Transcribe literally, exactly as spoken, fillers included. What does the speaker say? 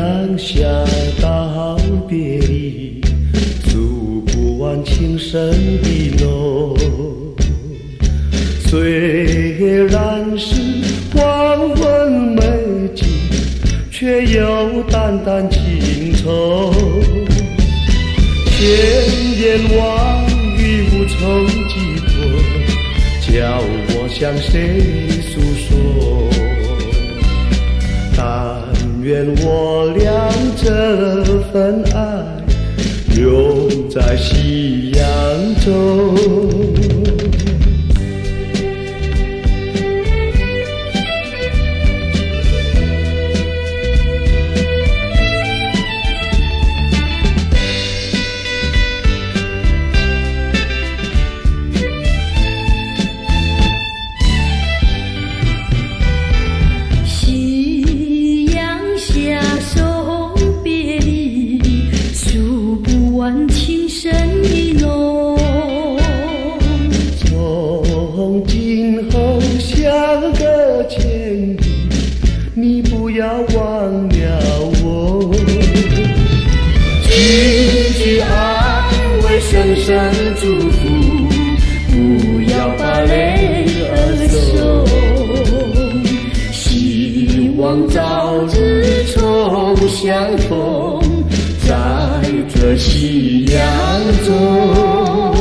阳下道别离，诉不完情深的浓。虽然是黄昏美景，却又淡淡情愁。千言万语无从寄托，叫我向谁诉说？但愿我俩这份爱永在夕阳中。 情深意浓， 从今后相隔千里，你不要忘了我。 句句安慰，声声祝福，不要把泪儿收。希望早日重相逢，在这夕阳中。